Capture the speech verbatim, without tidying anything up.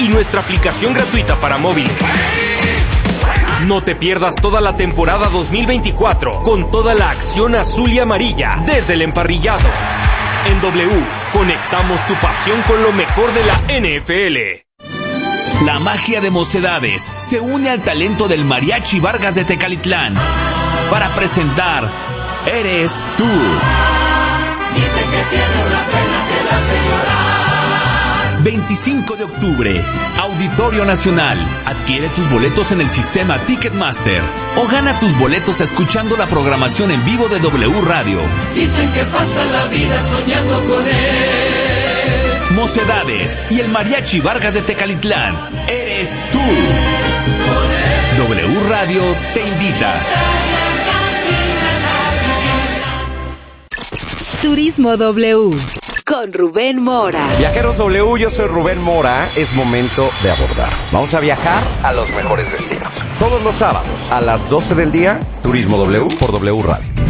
y nuestra aplicación gratuita para móviles. No te pierdas toda la temporada dos mil veinticuatro con toda la acción azul y amarilla desde el emparrillado. En W, conectamos tu pasión con lo mejor de la N F L. La magia de Mocedades se une al talento del Mariachi Vargas de Tecalitlán para presentar Eres Tú. Dicen que tiene una pena que la hace llorar. veinticinco de octubre, Auditorio Nacional. Adquiere tus boletos en el sistema Ticketmaster o gana tus boletos escuchando la programación en vivo de W Radio. Dicen que pasa la vida soñando con él. Mocedades y el Mariachi Vargas de Tecalitlán. Eres Tú. W Radio te invita. Turismo W con Rubén Mora. Viajeros W, yo soy Rubén Mora. Es momento de abordar. Vamos a viajar a los mejores destinos. Todos los sábados a las doce del día, Turismo W por W Radio.